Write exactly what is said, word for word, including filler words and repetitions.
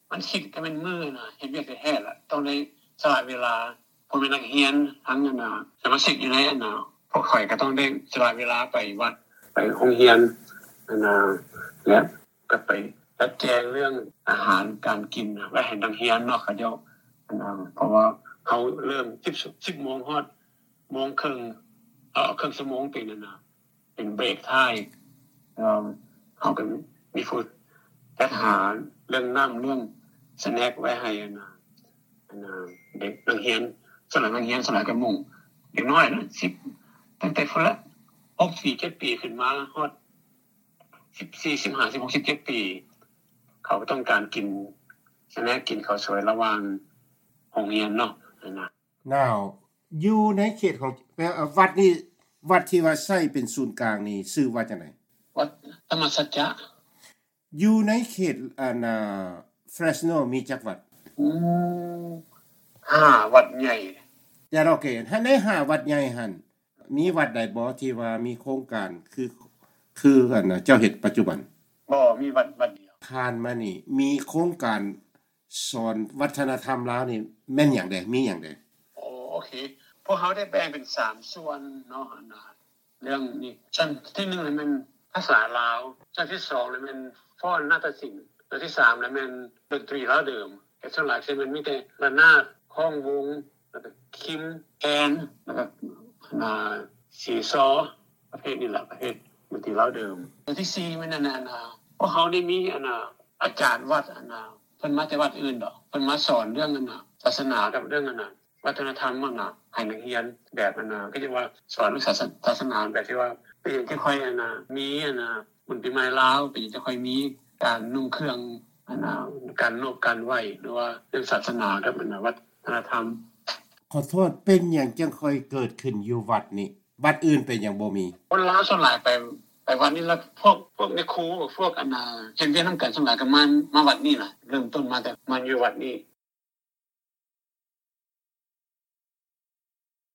มันคิดก็เป็นมือน่ะเฮ็ดเวียกแท้ๆล่ะต้องได้สละเวลาผมเป็นนักเรียนทั้งนั้นน่ะสมาชิกอยู่ในอันน่ะพวกข่อยก็ต้องได้สละเวลาไปวัดไปโรงเรียนอันน่ะและก็ไปจัดแจงเรื่องอาหารการกินไว้ให้นักเรียนเนาะเขาเจ้าอันน่ะเพราะว่าเขาเริ่มสิบ สิบโมงฮอดโมงครึ่งเอ่อครึ่งชั่วโมงเป็นนั่นน่ะเป็นเบรกท้ายเอ่อเฮาก็มีฟูดจัดหาเรื่องน้ำเรื่องสแน็คไว้ให้อันน่ะอันน่ะเด็กนักเรียนสำหรับนักเรียนสำหรับกระหมู่เด็กน้อยนะสิบตั้งแต่พุ่นละหก สี่ เจ็ดปีขึ้นมาฮอดสิบสี่ สิบห้า สิบหก สิบเจ็ดปีเขาก็ต้องการกินสแน็คกินข้าวสวยระหว่างโรงเรียนเนาะนั่นน่ะ Now อยู่ในเขตของแปลว่าวัดนี่วัดที่ว่าใช้เป็นศูนย์กลางนี่ชื่อว่าจังได๋วัดธรรมสัจจะอยู่ในเขตอันน่ะ Fresno มีจักวัดอืมห้าวัดใหญ่อย่าโอเคถ้าในห้าวัดใหญ่หั่นมีวัดใดบ่ที่ว่ามีโครงการคือคืออันน่ะเจ้าเฮ็ดปัจจุบันบ่มีวัดวัดเดียวผ่านมานี่มีโครงการสอนวัฒนธรรมลาวนี่แม่นหยังใดมีหยังใดอ๋อโอเคพวกเฮาได้แบ่งเป็นสามส่วนเนาะอันน่ะเรื่องนี้ชั้นที่หนึ่งนี่มันภาษาลาวชั้นที่สองนี่มันฟ้อนนาฏศิลป์ชั้นที่สามนี่มันดนตรีลาวเดิมแต่ส่วนหลายสิมันมีแต่ระนาดค้องวงแล้วก็คิมแอนแล้วก็อ่าสีซอประเภทนี้ล่ะประเภทดนตรีลาวเดิมอันที่สี่มันนั่นน่ะพวกเฮาได้มีอันน่ะอาจารย์วัดอันน่ะเพิ่นมาแต่วัดอื่นดอกเพิ่นมาสอนเรื่องอันน่ะศาสนากับเรื่องอันน่ะวัฒนธรรมมั่นน่ะให้นักเรียนแบบอันน่ะก็เรียกว่าสอนเรื่องศาสนาแบบที่ว่าเป็นจังค่อยอันน่ะมีอันน่ะบุญปีใหม่ลาวเป็นจังค่อยมีการนุ่งเครื่องอันน่ะการนบการไหว้หรือว่าเรื่องศาสนากับอันน่ะวัฒนธรรมขอโทษเป็นหยังจังค่อยเกิดขึ้นอยู่วัดนี่วัดอื่นเป็นหยังบ่มีคนลาวส่วนหลายไปไปวัดนี้แล้วพวกพวกในครูพวกอันน่ะเฮ็ดเวียนนำกันส่วนหลายก็มามาวัดนี้ล่ะเริ่มต้นมาแต่มาอยู่วัดนี้